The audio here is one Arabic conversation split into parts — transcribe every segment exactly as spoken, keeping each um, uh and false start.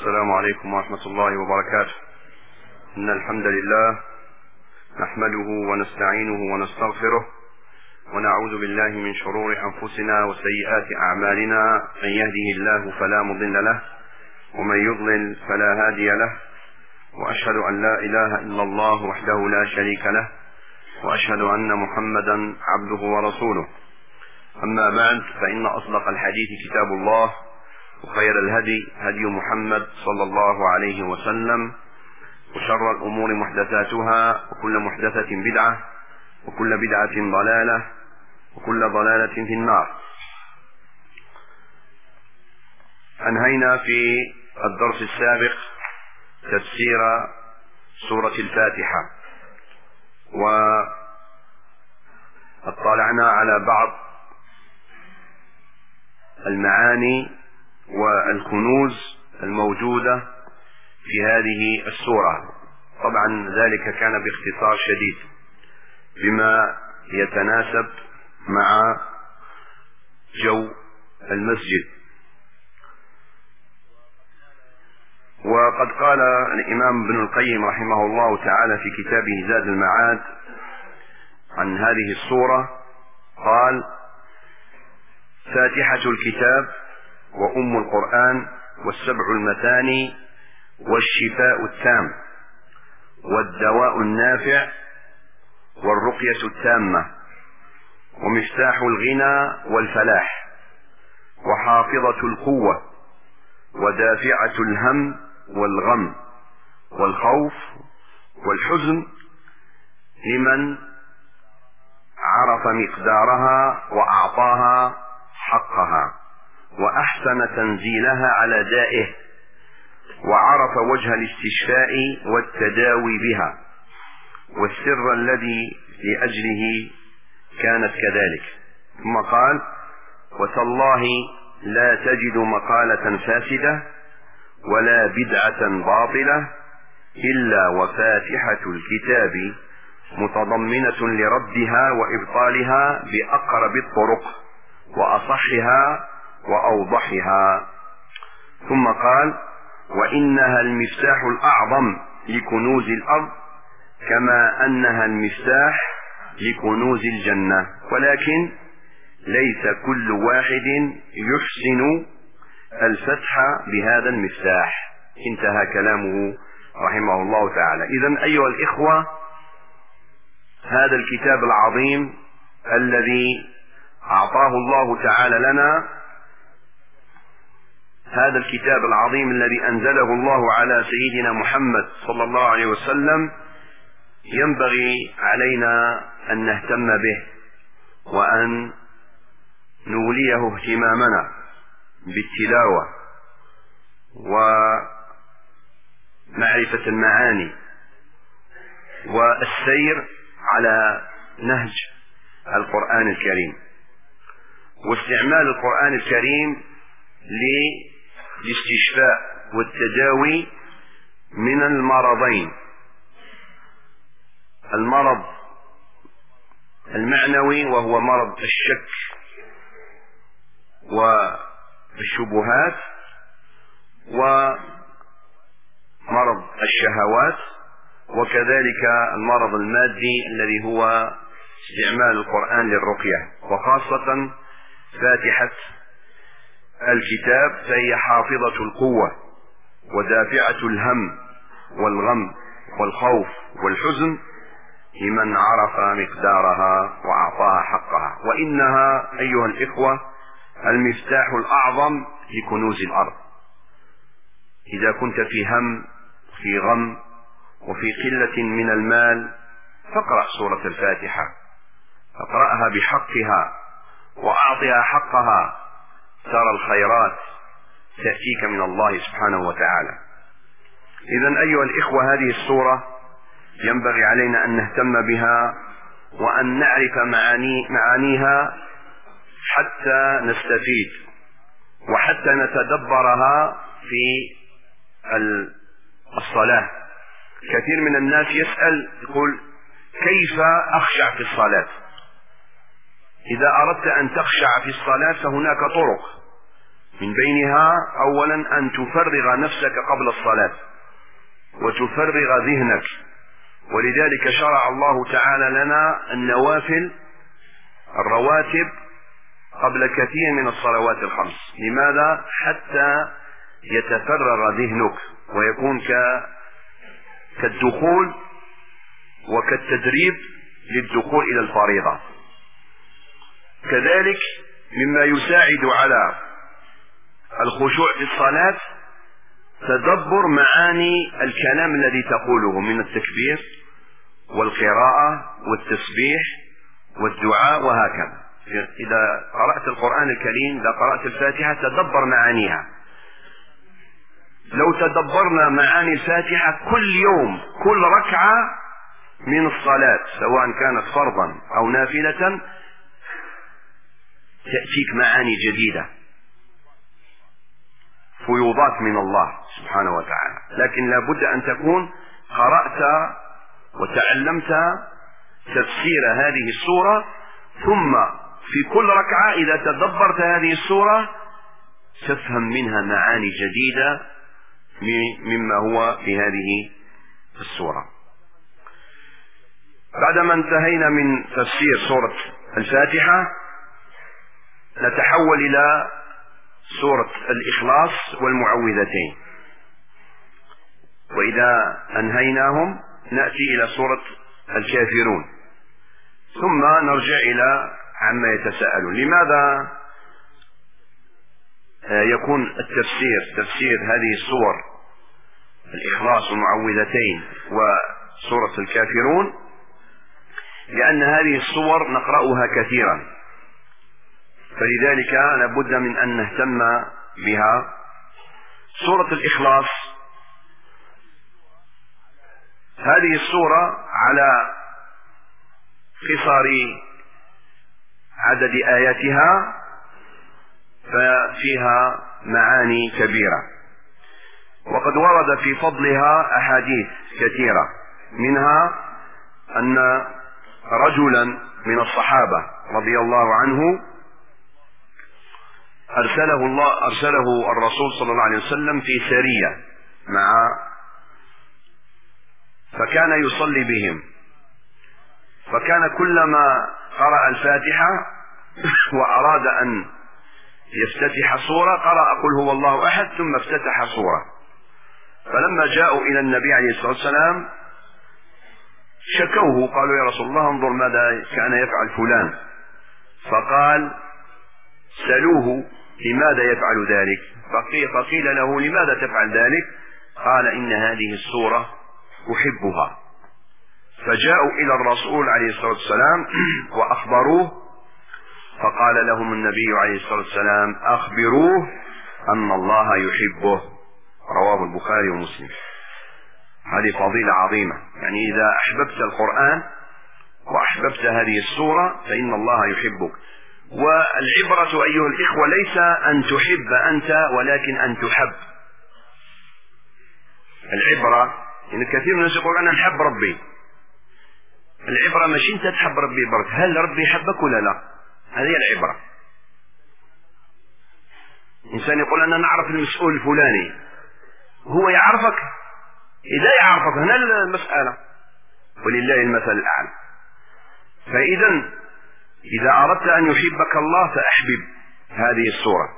السلام عليكم ورحمة الله وبركاته. إن الحمد لله نحمده ونستعينه ونستغفره، ونعوذ بالله من شرور أنفسنا وسيئات أعمالنا. من يهده الله فلا مضل له، ومن يضلل فلا هادي له، وأشهد أن لا إله إلا الله وحده لا شريك له، وأشهد أن محمدا عبده ورسوله. أما بعد، فإن أصدق الحديث كتاب الله، وخير الهدي هدي محمد صلى الله عليه وسلم، وشر الأمور محدثاتها، وكل محدثة بدعة، وكل بدعة ضلالة، وكل ضلالة في النار. أنهينا في الدرس السابق تفسير سورة الفاتحة، واطلعنا على بعض المعاني والكنوز الموجودة في هذه السورة. طبعا ذلك كان باختصار شديد بما يتناسب مع جو المسجد. وقد قال الإمام ابن القيم رحمه الله تعالى في كتابه زاد المعاد عن هذه السورة، قال: فاتحة الكتاب وأم القرآن والسبع المثاني والشفاء التام والدواء النافع والرقية التامة ومفتاح الغنى والفلاح وحافظة القوة ودافعة الهم والغم والخوف والحزن لمن عرف مقدارها وأعطاها حقها وأحسن تنزيلها على دائه، وعرف وجه الاستشفاء والتداوي بها والسر الذي لأجله كانت كذلك. ثم قال: وتالله لا تجد مقالة فاسدة ولا بدعة باطلة إلا وفاتحة الكتاب متضمنة لردها وإبطالها بأقرب الطرق وأصحها وأوضحها. ثم قال: وإنها المفتاح الأعظم لكنوز الأرض كما أنها المفتاح لكنوز الجنة، ولكن ليس كل واحد يحسن الفتح بهذا المفتاح. انتهى كلامه رحمه الله تعالى. إذن أيها الإخوة، هذا الكتاب العظيم الذي أعطاه الله تعالى لنا، هذا الكتاب العظيم الذي أنزله الله على سيدنا محمد صلى الله عليه وسلم، ينبغي علينا أن نهتم به وأن نوليه اهتمامنا بالتلاوة ومعرفة المعاني والسير على نهج القرآن الكريم، واستعمال القرآن الكريم للاستشفاء والتداوي من المرضين: المرض المعنوي وهو مرض الشك والشبهات، ومرض الشهوات، وكذلك المرض المادي الذي هو استعمال القرآن للرقية. وخاصة فاتحة الكتاب فهي حافظة القوة ودافعة الهم والغم والخوف والحزن لمن عرف مقدارها وأعطاها حقها. وإنها أيها الإخوة المفتاح الأعظم لكنوز الأرض. إذا كنت في هم، في غم، وفي قلة من المال، فاقرأ سورة الفاتحة، اقرأها بحقها وأعطها حقها، ترى الخيرات تأتيك من الله سبحانه وتعالى. إذن أيها الإخوة، هذه السورة ينبغي علينا أن نهتم بها وأن نعرف معاني معانيها حتى نستفيد وحتى نتدبرها في الصلاة. كثير من الناس يسأل يقول: كيف أخشع في الصلاة؟ إذا أردت أن تخشع في الصلاة فهناك طرق. من بينها أولا أن تفرغ نفسك قبل الصلاة وتفرغ ذهنك، ولذلك شرع الله تعالى لنا النوافل الرواتب قبل كثير من الصلوات الخمس. لماذا؟ حتى يتفرغ ذهنك ويكون كالدخول وكالتدريب للدخول إلى الفريضة. كذلك مما يساعد على الخشوع في الصلاة تدبر معاني الكلام الذي تقوله من التكبير والقراءة والتسبيح والدعاء وهكذا. إذا قرأت القرآن الكريم، إذا قرأت الفاتحة تدبر معانيها. لو تدبرنا معاني الفاتحة كل يوم كل ركعة من الصلاة سواء كانت فرضا أو نافلة تأتيك معاني جديدة، فيوضات من الله سبحانه وتعالى. لكن لا بد أن تكون قرأت وتعلمت تفسير هذه السورة، ثم في كل ركعة إذا تدبرت هذه السورة تفهم منها معاني جديدة مما هو في هذه السورة. بعدما انتهينا من تفسير سورة الفاتحة نتحول إلى سورة الإخلاص والمعوذتين، وإذا أنهيناهم نأتي إلى سورة الكافرون، ثم نرجع إلى عما يتساءلون. لماذا يكون التفسير تفسير هذه السور الإخلاص والمعوذتين وسورة الكافرون؟ لأن هذه السور نقرأها كثيرا، فلذلك لابد من أن نهتم بها. سورة الإخلاص هذه السورة على قصر عدد آياتها ففيها معاني كبيرة، وقد ورد في فضلها أحاديث كثيرة، منها أن رجلا من الصحابة رضي الله عنه أرسله الله أرسله الرسول صلى الله عليه وسلم في سرية مع فكان يصلي بهم، فكان كلما قرأ الفاتحة وأراد أن يفتتح سورة قرأ قل هو الله أحد ثم افتتح سورة. فلما جاءوا إلى النبي عليه الصلاة والسلام شكوه، قالوا يا رسول الله انظر ماذا كان يفعل فلان، فقال سألوه لماذا يفعل ذلك، فقيل له لماذا تفعل ذلك؟ قال إن هذه السورة أحبها. فجاءوا إلى الرسول عليه الصلاة والسلام وأخبروه، فقال لهم النبي عليه الصلاة والسلام أخبروه أن الله يحبه، رواه البخاري ومسلم. هذه فضيلة عظيمة، يعني إذا أحببت القرآن وأحببت هذه السورة فإن الله يحبك. والعبرة أيها الإخوة ليس أن تحب أنت ولكن أن تحب. العبرة إن كثير من الناس يقول أنا نحب ربي، العبرة مش أنت تحب ربي برك، هل ربي يحبك ولا لا؟ هذه العبرة. إنسان يقول أنا نعرف المسؤول الفلاني، هو يعرفك؟ إذا يعرفك هنا المسألة، ولله المثل الأعلى. فإذا إذا أردت أن يحبك الله فأحبب هذه السورة.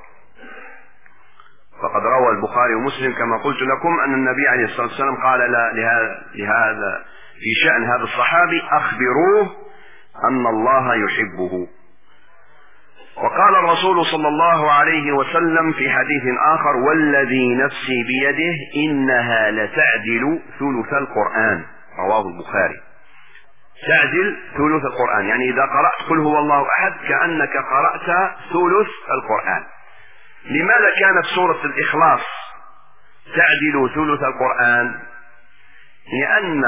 فقد روى البخاري ومسلم كما قلت لكم أن النبي عليه الصلاة والسلام قال لهذا, لهذا في شأن هذا الصحابي أخبروه أن الله يحبه. وقال الرسول صلى الله عليه وسلم في حديث آخر والذي نفسي بيده إنها لتعدل ثلث القرآن، رواه البخاري. تعدل ثلث القرآن، يعني إذا قرأت قل هو الله أحد كأنك قرأت ثلث القرآن. لماذا كانت سورة الإخلاص تعدل ثلث القرآن؟ لأن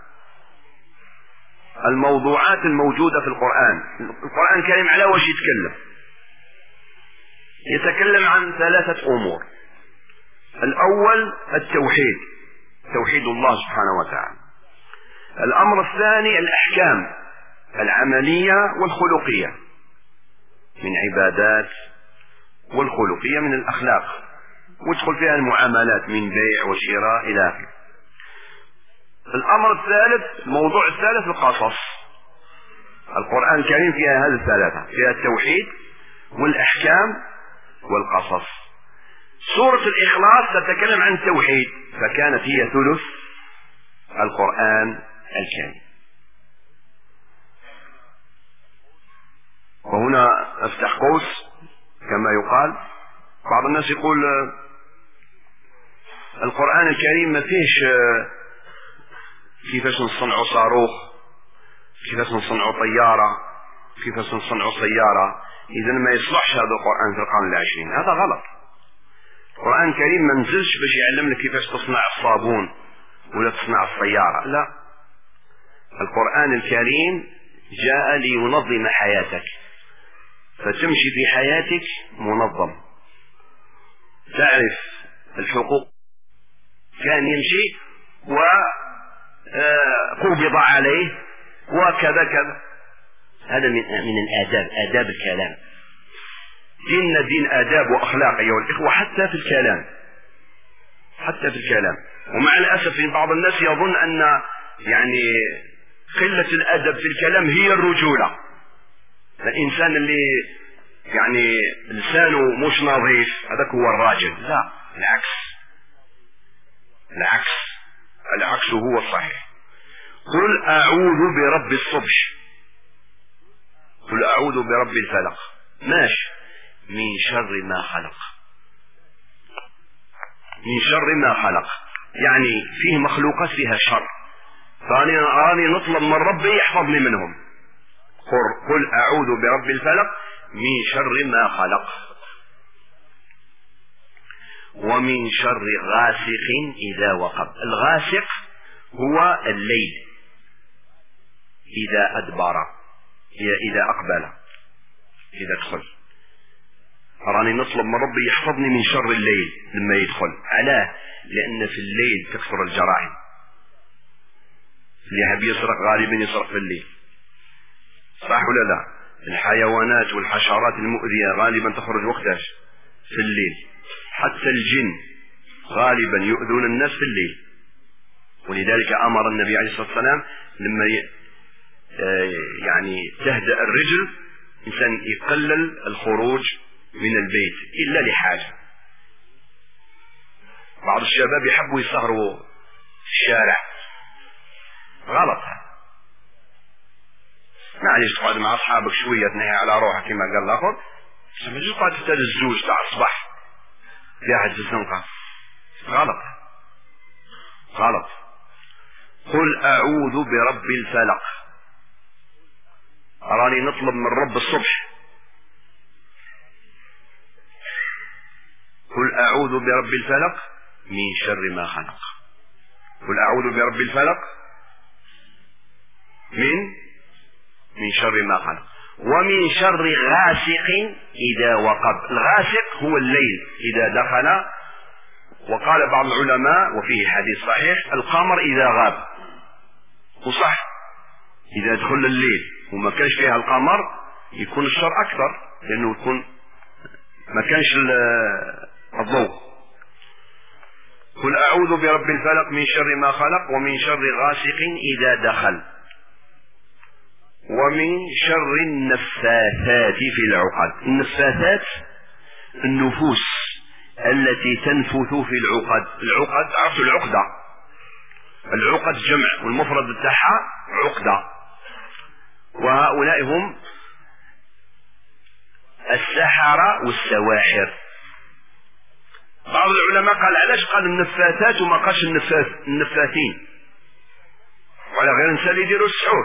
الموضوعات الموجودة في القرآن، القرآن الكريم على وش يتكلم؟ يتكلم عن ثلاثة أمور. الأول التوحيد، توحيد الله سبحانه وتعالى. الأمر الثاني الأحكام العملية والخلقية من عبادات والخلقية من الأخلاق، ويدخل فيها المعاملات من بيع وشراء إلى آخره. الأمر الثالث، الموضوع الثالث، القصص. القرآن الكريم فيها هذه الثلاثة، فيها التوحيد والأحكام والقصص. سورة الإخلاص تتكلم عن التوحيد، فكانت هي ثلث القرآن الكريم. وهنا افتح قوس كما يقال. بعض الناس يقول القرآن الكريم ما فيش كيفاش نصنعوا صاروخ، كيفاش نصنعوا طيارة، كيفاش نصنعوا سيارة، إذا ما يصلحش هذا القرآن في القرن العشرين. هذا غلط. القرآن الكريم ما نزلش باش يعلم لك كيفاش تصنع الصابون ولا تصنع السيارة، لا. القرآن الكريم جاء لينظم حياتك، فتمشي في حياتك منظم، تعرف الحقوق كان يمشي وقبض عليه وكذا كذا. هذا من من الآداب، آداب الكلام. ديننا دين آداب وأخلاق أيها الإخوة، حتى في الكلام، حتى في الكلام. ومع الأسف إن بعض الناس يظن أن يعني قلة الأدب في الكلام هي الرجولة. الإنسان اللي يعني لسانه مش نظيف هذاك هو الراجل. لا، العكس، العكس، العكس هو الصحيح. قل أعوذ برب الصبح، قل أعوذ برب الفلق، ماشي، من شر ما خلق، من شر ما خلق، يعني فيه مخلوقات فيها شر، فأنا راني نطلب من ربي يحفظني منهم. قل أعوذ برب الفلق من شر ما خلق، ومن شر غاسق إذا وقب. الغاسق هو الليل إذا أدبر، إذا أقبل، إذا دخل. راني نطلب من ربي يحفظني من شر الليل لما يدخل. علاه؟ لأن في الليل تكثر الجرائم. اللي يحب يسرق غالبا يسرق في الليل، صح ولا لا؟ الحيوانات والحشرات المؤذية غالبا تخرج وقتاش؟ في الليل. حتى الجن غالبا يؤذون الناس في الليل، ولذلك أمر النبي عليه الصلاة والسلام لما يعني تهدأ الرجل إنسان يقلل الخروج من البيت إلا لحاجة. بعض الشباب يحبوا يسهروا في الشارع، غلط. معليش تقعد مع أصحابك شوية تنهي على روحك كما قال الآخر، بس ما تجيش تقعد تستنى الزوج تاع الصباح قاعد في الزنقة. غلط، غلط. قل أعوذ برب الفلق، أراني نطلب من رب الصبح. قل أعوذ برب الفلق من شر ما خلق. قل أعوذ برب الفلق من من شر ما خلق، ومن شر غاسق إذا وقب. الغاسق هو الليل إذا دخل. وقال بعض العلماء وفيه حديث صحيح القمر إذا غاب، وصح إذا دخل الليل وما كانش فيها القمر يكون الشر أكثر، لأنه يكون ما كانش الضوء. قل أعوذ برب الفلق من شر ما خلق، ومن شر غاسق إذا دخل، ومن شر النفاثات في العقد. النفاثات النفوس التي تنفث في العقد. العقد عرفوا العقدة، العقد جمع والمفرد بتاعها عقدة، وهؤلاء هم السحرة والسواحر. بعض العلماء قال علاش قال النفاثات وما قالش النفاث النفاثين، وعلى غير الانسان يديروا السحور.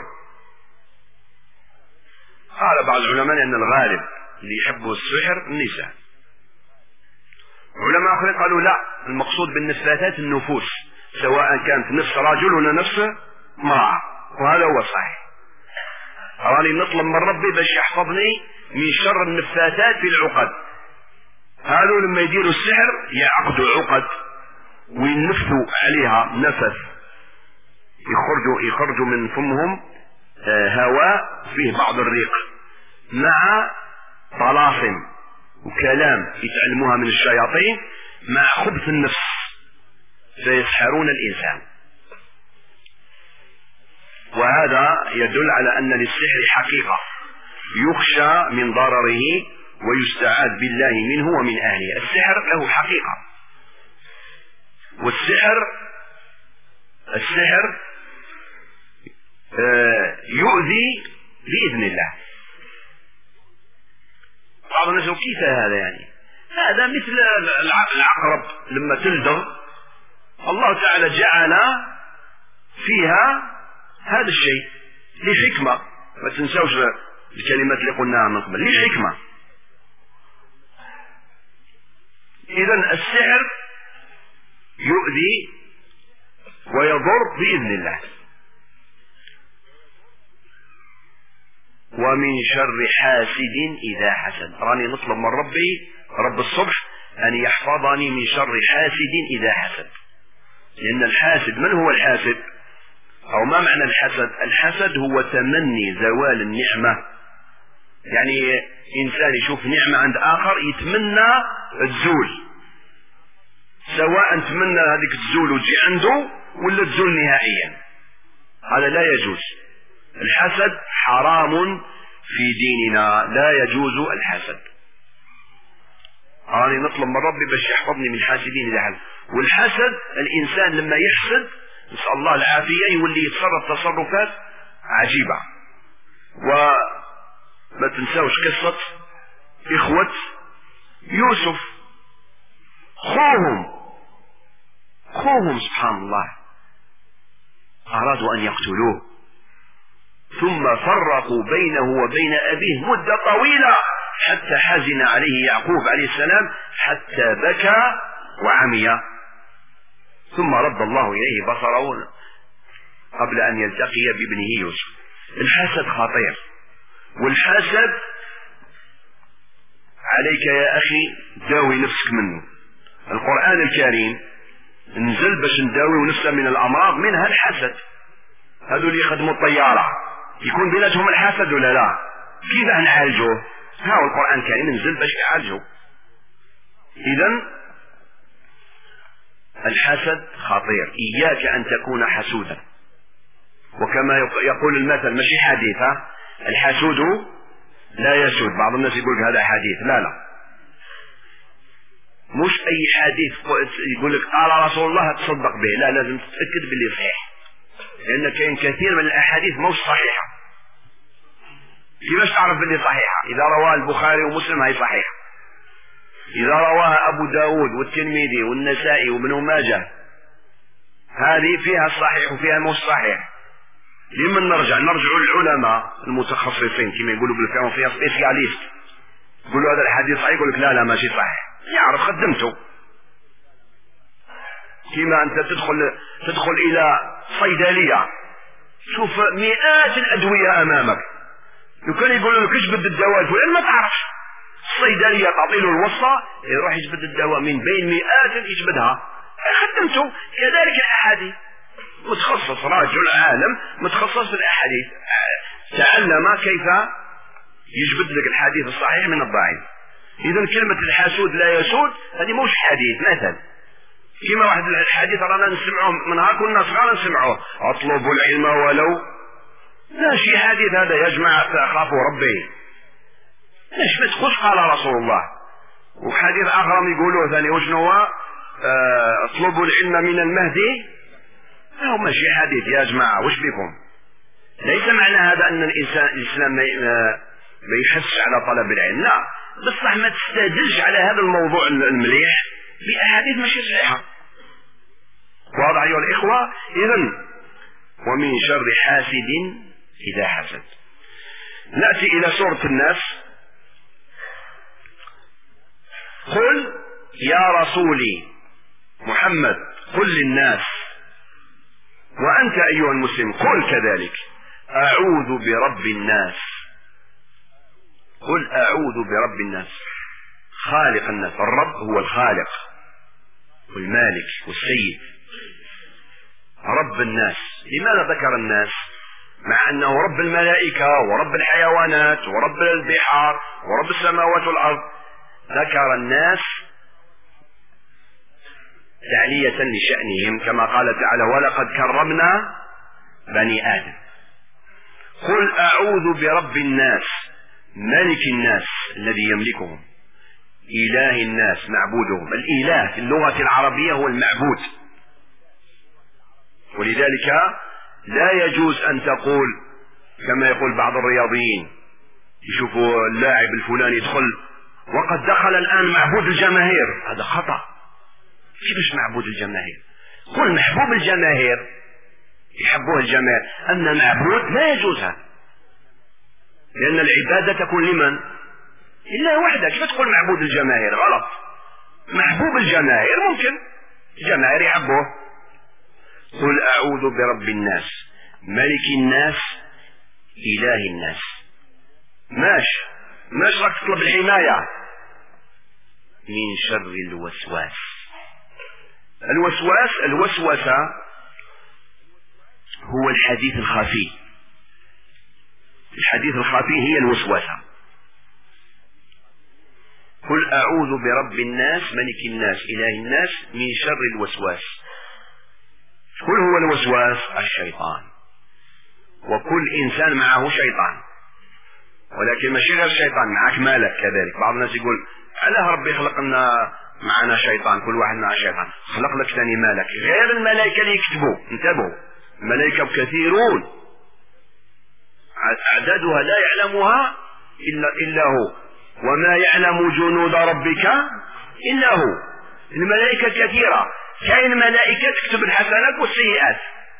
قال بعض العلماء لأن الغالب اللي يحبوا السحر النساء. علماء آخرين قالوا لا، المقصود بالنفاثات النفوس، سواء كانت نفس رجل ولا نفس امرأة، وهذا هو الصحيح. راني نطلب من ربي باش يحفظني من شر النفاثات في العقد. هذول لما يديروا السحر يعقدوا عقد وينفثوا عليها نفث، يخرجوا يخرجوا من فمهم هواء فيه بعض الريق مع طلاسم وكلام يتعلموها من الشياطين مع خبث النفس فيسحرون الإنسان. وهذا يدل على أن للسحر حقيقة يخشى من ضرره ويستعاذ بالله منه ومن أهله. السحر له حقيقة، والسحر السحر آه يؤذي بإذن الله. بعض الناس يقول كيف هذا؟ يعني هذا مثل العقرب لما تلدغ الله تعالى جعل فيها هذا الشيء لحكمة، ما تنسوش الكلمات اللي قلناها من قبل، لحكمة. إذن السحر يؤذي ويضر بإذن الله. ومن شر حاسد إذا حسد، راني نطلب من ربي رب الصبح أن يحفظني من شر حاسد إذا حسد. لأن الحاسد، من هو الحاسد؟ أو ما معنى الحسد؟ الحسد هو تمني زوال النعمة، يعني إنسان يشوف نعمة عند آخر يتمنى الزول، سواء تمنى هذيك الزول وتجي عنده ولا تزول نهائيا، هذا لا يجوز. الحسد حرام في ديننا، لا يجوز الحسد. أنا نطلب من ربي باش يحفظني من الحاسدين إذا حسد. والحسد الإنسان لما يحسد نسأل الله العافية يولي يتصرف تصرفات عجيبة. وما تنسوش قصة إخوة يوسف، خوهم خوهم سبحان الله أرادوا أن يقتلوه، ثم فرقوا بينه وبين أبيه مدة طويلة حتى حزن عليه يعقوب عليه السلام حتى بكى وعمي، ثم رد الله إليه بصره قبل أن يلتقي بابنه يوسف. الحسد خطير، والحسد عليك يا أخي داوي نفسك منه. القرآن الكريم نزل باش نداوي نفسنا من الأمراض، منها الحسد. هذو اللي يخدموا الطيارة يكون بيناتهم الحسد ولا لا؟ كيف نعالجوه؟ ها هو القرآن الكريم نزل باش يعالجوه. إذن الحسد خطير، إياك أن تكون حسودا. وكما يقول المثل ماشي حديث، الحسود لا يسود. بعض الناس يقول هذا حديث، لا لا، مش أي حديث يقول لك قال رسول الله تصدق به، لا، لازم تتأكد باللي صحيح، لأن كاين كثير من الأحاديث مش صحيحة. كيفاش تعرف باللي صحيحة؟ إذا رواه البخاري ومسلم هي صحيحة، إذا رواها أبو داود والترمذي والنسائي وابن ماجه هذه فيها الصحيح وفيها مش صحيح. لمن نرجع؟ نرجع للعلماء المتخصصين كما يقولوا بالفعل، فيها سبيسياليست، يقولوا هذا الحديث صحيح، يقول لك لا لا ماشي صحيح، يعرف خدمته. كما أنت تدخل تدخل إلى صيدلية شوف مئات الأدوية أمامك، لو كان يقولوا لك اجبد الدواء فلان ما تعرفش، الصيدلية تعطي له الوصفة يروح يجبد الدواء من بين مئات يجبدها، خدمته. كذلك الأحاديث، متخصص رجل عالم متخصص في الأحاديث، تعلم كيف يجبد لك الحديث الصحيح من الضعيف. إذن كلمة الحاسود لا يسود هذه مش حديث. مثلا كما واحد الحديث رانا نسمعه من ها كنا صغار نسمعه، اطلبوا العلم ولو، لا شي حديث هذا يا جماعة خافوا ربي، ليش ما تقولش قال رسول الله. وحديث آخر يقولوه ثاني وشنو هو؟ اه اطلبوا العلم من المهدي، لا هو ماشي حديث يا جماعة، وش بكم؟ ليس معنى هذا أن الإنسان الإسلام ما يحسش على طلب العلم، لا، بصح ما تستدلش على هذا الموضوع المليح بأحاديث ماشي صحيحة. واضح أيها الإخوة؟ إذن ومن شر حاسد إذا حسد. نأتي إلى سورة الناس. قل يا رسولي محمد قل للناس، وأنت أيها المسلم قل كذلك، أعوذ برب الناس. قل أعوذ برب الناس، خالق الناس. الرب هو الخالق والمالك والسيد، رب الناس. لماذا ذكر الناس مع أنه رب الملائكة ورب الحيوانات ورب البحار ورب السماوات والأرض؟ ذكر الناس تعلية لشأنهم كما قال تعالى ولقد كرمنا بني آدم. قل أعوذ برب الناس ملك الناس الذي يملكهم، إله الناس معبودهم. الإله في اللغة العربية هو المعبود، ولذلك لا يجوز أن تقول كما يقول بعض الرياضيين، يشوفوا اللاعب الفلاني يدخل وقد دخل الآن معبود الجماهير، هذا خطأ. كيفاش معبود الجماهير؟ قل محبوب الجماهير، يحبوه الجماهير، أما معبود لا يجوز هذا، لأن العبادة تكون لمن؟ إلا وحده. كيف تقول معبود الجماهير؟ غلط. محبوب الجماهير ممكن الجماهير يحبوه. قل أعوذ برب الناس ملك الناس إله الناس. ماشي ماشي راك تطلب الحماية من شر الوسواس. الوسواس الوسوسة هو الحديث الخفي. الحديث الخفي هي الوسوسة. قل أعوذ برب الناس ملك الناس إله الناس من شر الوسواس. قل هو الوسواس الشيطان، وكل إنسان معه شيطان، ولكن ماشي غير الشيطان، معك مالك كذلك. بعض الناس يقول علاه ربي خلق لنا معنا شيطان، كل واحد معه شيطان، خلق لك ثاني مالك. غير الملائكة اللي يكتبوا، انتبهوا، الملائكة كثيرون أعدادها لا يعلمها إلا, إلا هو، وما يعلم جنود ربك إلا هو. الملائكة كثيرة، كاين ملائكة تكتب الحسنات والسيئات،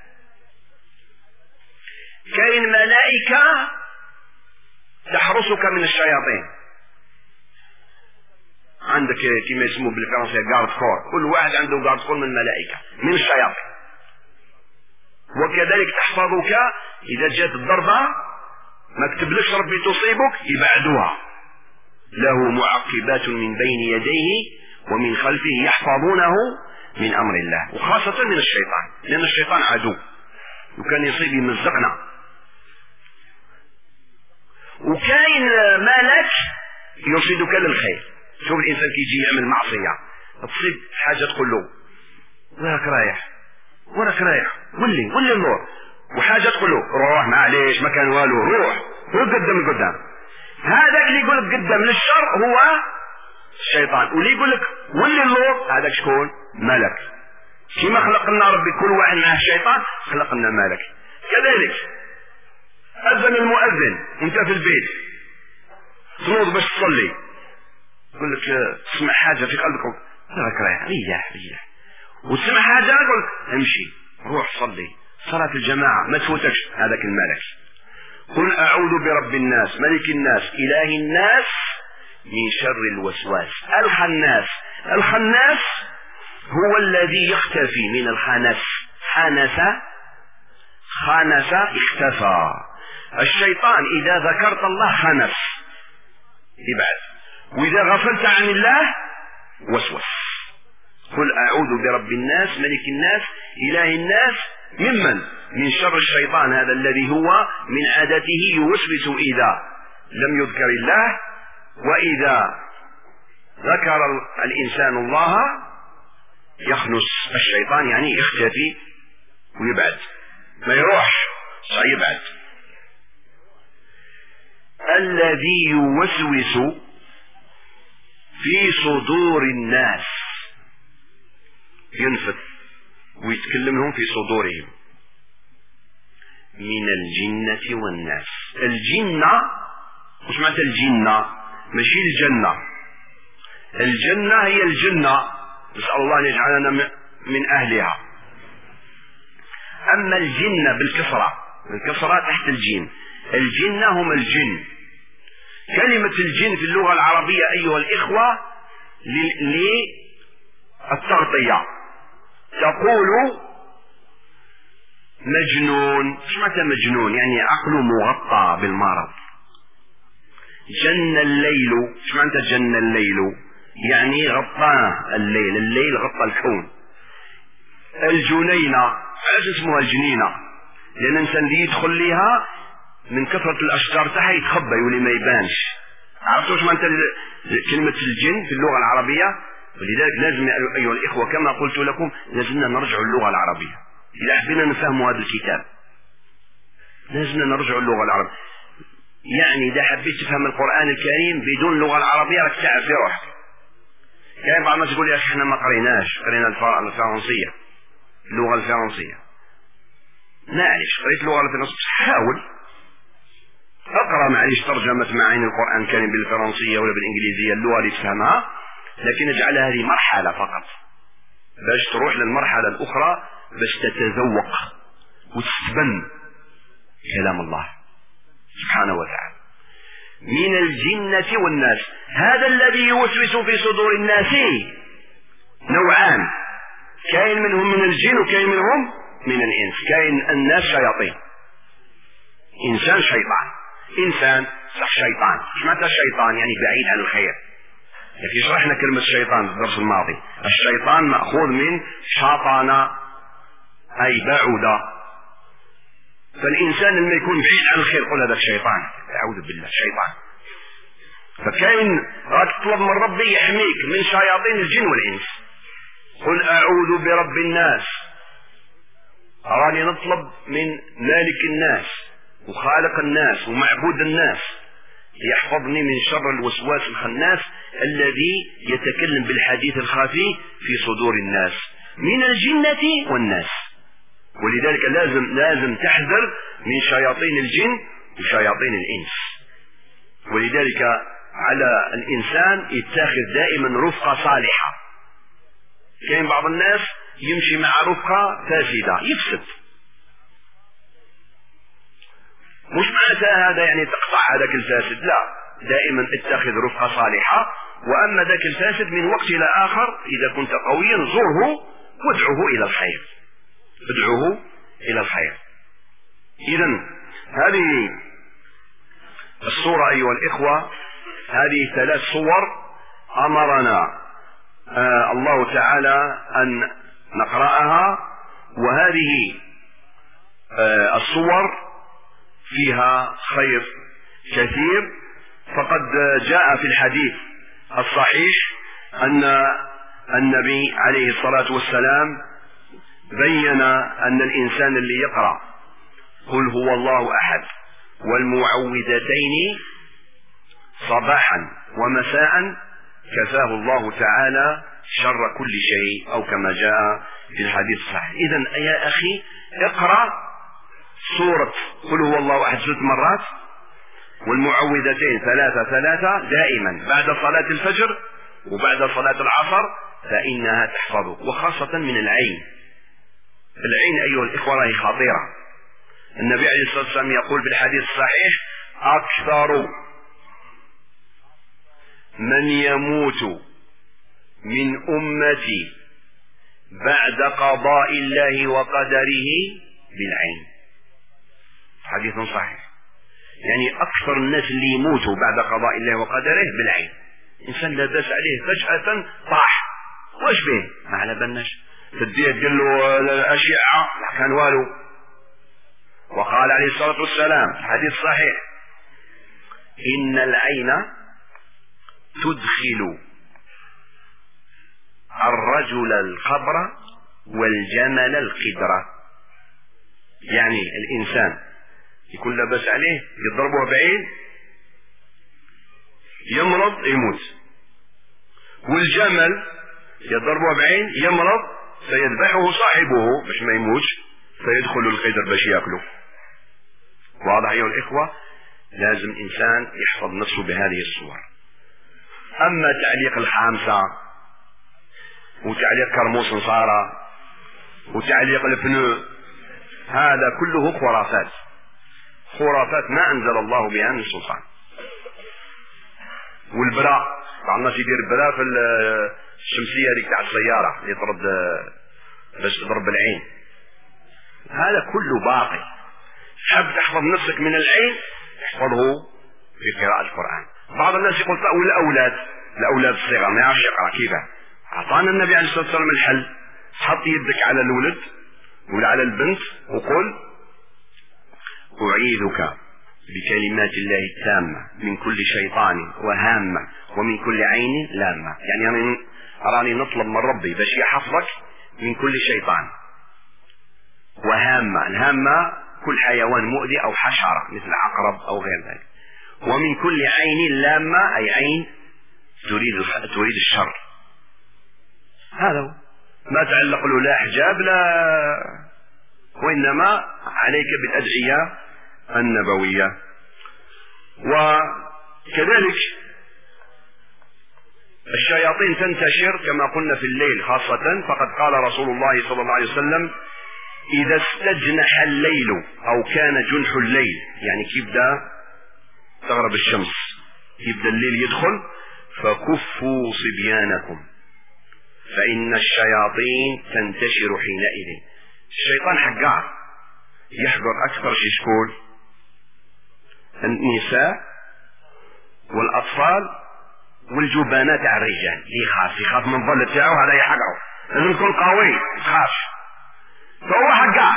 كاين ملائكة تحرسك من الشياطين. عندك كما يسموه بالفرنسية غارد كور، كل واحد عنده غارد كور من الملائكة من الشياطين. وكذلك تحفظك إذا جاءت الضربة ما كتبلكش ربي تصيبك، يبعدوها. له معقبات من بين يديه ومن خلفه يحفظونه من أمر الله، وخاصة من الشيطان، لأن الشيطان عدو وكان يصيب يمزقنا. وكاين مالك يرشدك للخير. شوف الإنسان كي يجي يعمل معصية، تصيب حاجة تقول له وراك رايح وراك رايح ولي ولي النور، وحاجة تقول له روح معليش ما كان والو، روح روح قدام قدام. هذاك اللي يقول لك قدام للشر هو الشيطان، واللي يقول لك ولي النور هذاك شكون؟ ملك. كما خلق لنا ربي كل واحد معه الشيطان، خلق لنا ملك. كذلك أذن المؤذن وانت في البيت تنوض باش تصلي، يقول لك تسمع حاجة في قلبك راك رايح ريح ريح، وتسمع حاجة يقول لك امشي روح صلي صلاة الجماعة ما تفوتكش، هذاك الملك. قل أعوذ برب الناس ملك الناس إله الناس من شر الوسواس الخناس. الخناس هو الذي يختفي من الخنس، خنس خنس اختفى. الشيطان إذا ذكرت الله خنس يبعد، وإذا غفلت عن الله وسوس. قل أعوذ برب الناس ملك الناس إله الناس ممن؟ من شر الشيطان، هذا الذي هو من عادته يوسوس إذا لم يذكر الله، وإذا ذكر الإنسان الله يخنس الشيطان، يعني يختفي ويبعد، ما يروح سيبعد. الذي يوسوس في صدور الناس، ينفث ويتكلم لهم في صدورهم، من الجنة والناس. الجنة مش معنى الجنة ماشي الجنة، الجنة هي الجنة، نسأل الله أن يجعلنا من أهلها. أما الجنة بالكسرة، بالكسرة تحت الجين، الجنة هم الجن. كلمة الجن في اللغة العربية أيها الإخوة للتغطية، تقول مجنون. ايش معنى مجنون؟ يعني عقله مغطى بالمرض. جن الليل، ايش معنى جن الليل؟ يعني غطاه الليل، الليل غطى الكون. الجنينة، علاش اسمها الجنينة؟ لأن الإنسان اللي يدخل ليها من كثرة الأشجار تاعها يتخبى يولي ما يبانش، عرفتوا واش معنى كلمة الجن في اللغة العربية؟ ولذلك لازم أيها الإخوة كما قلت لكم لازمنا نرجع اللغة العربية إذا حبينا نفهم هذا الكتاب. لازمنا نرجع اللغة العربية. يعني إذا حبيت تفهم القرآن الكريم بدون اللغة العربية راك تعب في روحك. كاين يعني بعض الناس يقول يا أخي احنا ما قريناش، قرينا الفرنسية، اللغة الفرنسية. معليش قريت اللغة الفرنسية، حاول اقرأ معليش ترجمة معاني القرآن الكريم بالفرنسية ولا بالإنجليزية اللغة اللي تفهمها، لكن اجعلها هذه مرحلة فقط باش تروح للمرحلة الأخرى باش تتذوق وتستبن كلام الله سبحانه وتعالى. من الجنة والناس، هذا الذي يوسوس في صدور الناس نوعان، كاين منهم من الجن وكاين منهم من الإنس. كاين الناس شياطين، إنسان شيطان، إنسان صح شيطان. ايش معنى الشيطان؟ يعني بعيد عن الخير. لكن شرحنا كلمة الشيطان في الدرس الماضي. الشيطان مأخوذ من شاطن أي بعد، فالإنسان لما يكون بعيد عن الخير قل هذا الشيطان، أعوذ بالله شيطان. فكاين راك تطلب من ربي يحميك من شياطين الجن والإنس. قل أعوذ برب الناس، أراني نطلب من مالك الناس وخالق الناس ومعبود الناس يحفظني من شر الوسواس الخناس الذي يتكلم بالحديث الخفي في صدور الناس من الجنة والناس. ولذلك لازم لازم تحذر من شياطين الجن وشياطين الإنس. ولذلك على الإنسان يتخذ دائما رفقة صالحة. كاين بعض الناس يمشي مع رفقة فاسدة يفسد، مش معناتها هذا يعني تقطع هذاك الفاسد، لا، دائما اتخذ رفقة صالحة. وأما ذاك الفاسد من وقت إلى آخر إذا كنت قويا زره وادعه إلى الخير، ادعوه إلى الخير. إذن هذه الصورة أيها الإخوة، هذه ثلاث صور أمرنا آه الله تعالى أن نقرأها، وهذه آه الصور فيها خير كثير. فقد جاء في الحديث الصحيح أن النبي عليه الصلاة والسلام بين أن الإنسان اللي يقرأ قل هو الله أحد والمعوذتين صباحا ومساء كفاه الله تعالى شر كل شيء، أو كما جاء في الحديث الصحيح. إذن يا أخي اقرأ سورة قل هو الله أحد ست مرات والمعوذتين ثلاثة ثلاثة دائما بعد صلاة الفجر وبعد صلاة العصر، فإنها تحفظك، وخاصة من العين. العين أيها الإخوة راهي خطيرة. النبي عليه الصلاة والسلام يقول بالحديث الصحيح أكثر من يموت من أمتي بعد قضاء الله وقدره بالعين. حديث صحيح، يعني أكثر الناس اللي يموتوا بعد قضاء الله وقدره بالعين. إنسان لا بأس عليه فجأة طاح، واش به؟ ما على بالناش، تديه تقول له الأشعة كان والو. وقال عليه الصلاة والسلام حديث صحيح إن العين تدخل الرجل القبر والجمل القدرة. يعني الإنسان يكون لاباس عليه يضربه بعين يمرض يموت، والجمل يضربه بعين يمرض فيذبحه صاحبه باش ما يموتش فيدخل القدر باش ياكله. واضح أيها الإخوة؟ لازم إنسان يحفظ نفسه بهذه الصور. أما تعليق الخامسة وتعليق كرموس نصارى وتعليق البنو، هذا كله خرافات، خرافات ما أنزل الله بها من سلطان. والبراء بعض الناس يدير البراء في الشمسية هذيك تاع السيارة اللي ترد باش تضرب العين، هذا كله باطل. حاب تحفظ نفسك من العين احفظه في قراءة القرآن. بعض الناس يقول تأويل الأولاد، الأولاد الصغار ما يعرفش يقرأ، كيف؟ أعطانا النبي عليه الصلاة والسلام الحل، حط يدك على الولد ولا على البنت وقل أعيذك بكلمات الله التامة من كل شيطان وهامة ومن كل عين لامة. يعني أنا أراني نطلب من ربي باش يحفظك من كل شيطان وهامة. الهامة كل حيوان مؤذي أو حشرة مثل عقرب أو غير ذلك. ومن كل عين لامة أي عين تريد تريد الشر. هذا هو ما تعلق له لا حجاب لا، وإنما عليك بالأدعية النبوية. وكذلك الشياطين تنتشر كما قلنا في الليل خاصة، فقد قال رسول الله صلى الله عليه وسلم إذا استجنح الليل أو كان جنح الليل، يعني كيبدأ تغرب الشمس يبدأ الليل يدخل، فكفوا صبيانكم فإن الشياطين تنتشر حينئذ. الشيطان حقار يحضر أكثر شي شكون؟ النساء والأطفال والجبانات على الرجال. يخاف يخاف من الظل تاعه، هذا يحقره، لازم يكون قوي تخاف، فهو حقار.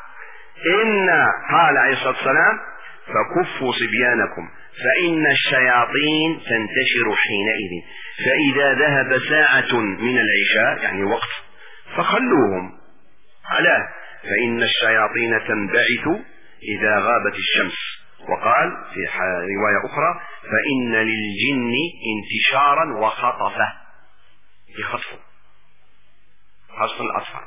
إن قال عليه الصلاة والسلام فكفوا صبيانكم فإن الشياطين تنتشر حينئذ، فإذا ذهب ساعة من العشاء يعني وقت فخلوهم على فإن الشياطين تنبعث إذا غابت الشمس. وقال في رواية أخرى فإن للجن انتشارا وخطفة، يخطفوا خاصة الأطفال.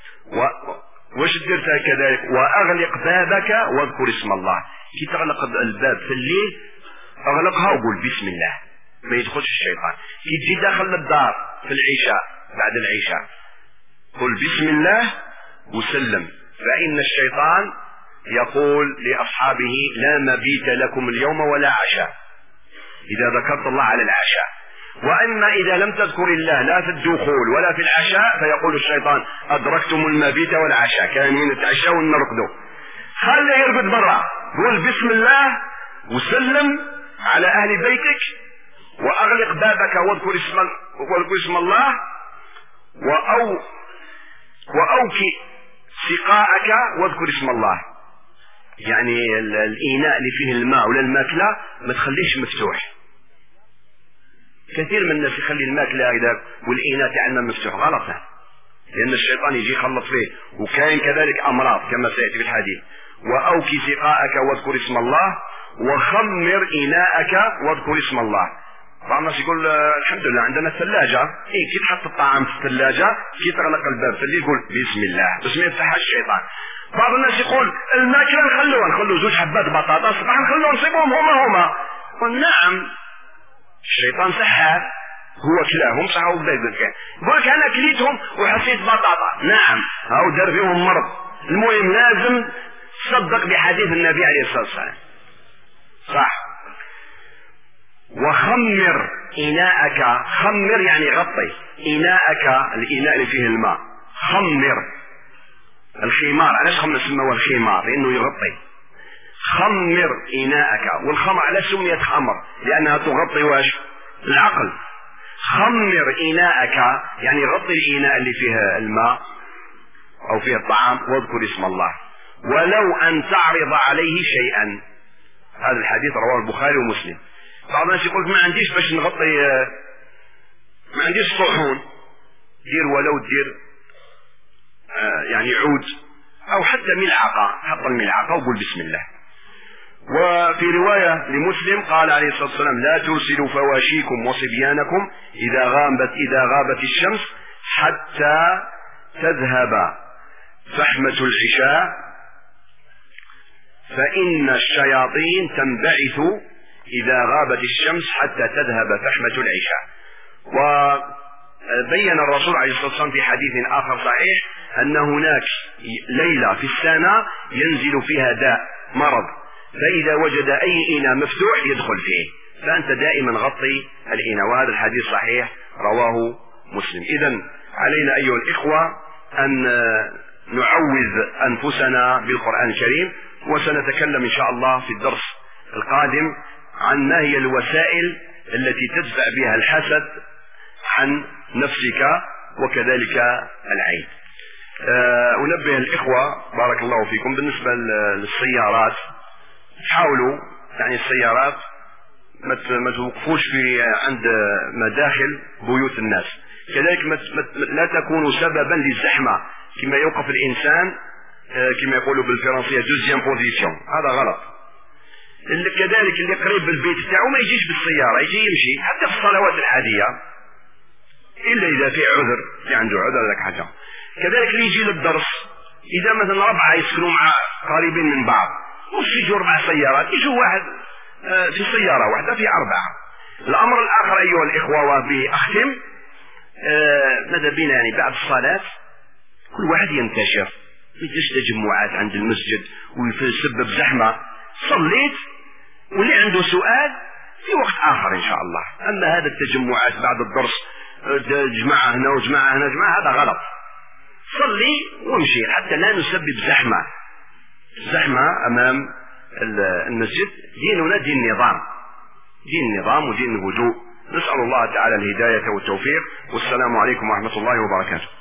وش درتها كذلك؟ وأغلق بابك واذكر اسم الله. كي تغلق الباب في الليل أغلقها وقول بسم الله، ما يدخلش الشيطان. كي تجي داخل الدار في العشاء بعد العشاء قل بسم الله وسلم، فإن الشيطان يقول لأصحابه لا مبيت لكم اليوم ولا عشاء، إذا ذكرت الله على العشاء. وأما إذا لم تذكر الله لا في الدخول ولا في العشاء فيقول الشيطان أدركتم المبيت والعشاء، كانوا نتعشى ونرقدوا. خليه يرقد برا، قول بسم الله وسلم على أهل بيتك وأغلق بابك واذكر اسم, واذكر اسم الله وأو وأوكي سقاءك واذكر اسم الله. يعني الإناء اللي فيه الماء ولا الماكلة ما تخليش مفتوح. كثير من الناس يخلي الماكلة إذا والإناء تاعنا مفتوح، غلط، لأن الشيطان يجي يخلط فيه. وكاين كذلك أمراض كما سيأتي في الحديث. وأوكي سقاءك واذكر اسم الله وخمر إناءك واذكر اسم الله. بعض الناس يقول الحمد لله عندنا ثلاجة، إيه كي تحط الطعام في الثلاجة كي تغلق الباب في الليل يقول بسم الله بس ما يفتحها الشيطان. بعض الناس يقول الماكلة نخلوها نخلو زوج حبات بطاطا صباح نخلوها نصيبهم هما هما. قل نعم الشيطان سحاب هو كلاهم صح هو بدا يقول كان يقول انا كليتهم وحسيت بطاطا، نعم هاو دار فيهم مرض. المهم لازم تصدق بحديث النبي عليه الصلاة والسلام صح. وخمر إناءك، خمر يعني غطي إناءك، الإناء اللي فيه الماء خمر. الخمار علاش خمر سموه الخمار؟ لأنه يغطي. خمر إناءك، والخمر علاش سميت خمر؟ لأنها تغطي واش؟ العقل. خمر إناءك يعني غطي الإناء اللي فيه الماء أو فيه الطعام واذكر اسم الله ولو أن تعرض عليه شيئا. هذا الحديث رواه البخاري ومسلم. بعض الناس يقول ما عنديش باش نغطي، ما عنديش صحون، دير ولو دير آه يعني عود أو حتى ملعقة، حط الملعقة وقول بسم الله. وفي رواية لمسلم قال عليه الصلاة والسلام لا ترسلوا فواشيكم وصبيانكم إذا غابت إذا غابت الشمس حتى تذهب فحمة العشاء فإن الشياطين تنبعث إذا غابت الشمس حتى تذهب فحمة العشاء. وبين الرسول عليه الصلاة والسلام في حديث آخر صحيح أن هناك ليلة في السنة ينزل فيها داء مرض، فإذا وجد أي إناء مفتوح يدخل فيه، فأنت دائما غطي الإناء. وهذا الحديث صحيح رواه مسلم. إذن علينا أيها الإخوة أن نعوذ أنفسنا بالقرآن الكريم، وسنتكلم إن شاء الله في الدرس القادم عن ما هي الوسائل التي تدفع بها الحسد عن نفسك وكذلك العين. أنبه الإخوة بارك الله فيكم بالنسبة للسيارات حاولوا يعني السيارات ما توقفوش في عند مداخل بيوت الناس، كذلك لا تكونوا سببا للزحمة كما يوقف الإنسان كما يقولوا بالفرنسية دوزيام بوزيسيون، هذا غلط. اللي كذلك اللي قريب بالبيت تاعو ما يجيش بالسيارة، يجي يمشي حتى في الصلوات العادية إلا إذا في عذر، في عنده عذر ذاك حاجة. كذلك اللي يجي للدرس إذا مثلا ربعة يسكنوا مع قريبين من بعض مش يجوا أربع سيارات، يجوا واحد في سيارة واحدة في أربعة. الأمر الآخر أيها الإخوة وبه أختم، ماذا بينا يعني بعد الصلاة كل واحد ينتشر، ما يجيش تجمعات عند المسجد ويسبب زحمة. صليت واللي عنده سؤال في وقت آخر إن شاء الله. أما هذا التجمعات بعد الدرس جماعة هنا وجماعة هنا جماعة هذا غلط. صلي وامشي حتى لا نسبب زحمة زحمة أمام المسجد. ديننا دين نظام، دين نظام ودين هدوء. نسأل الله تعالى الهداية والتوفيق، والسلام عليكم ورحمة الله وبركاته.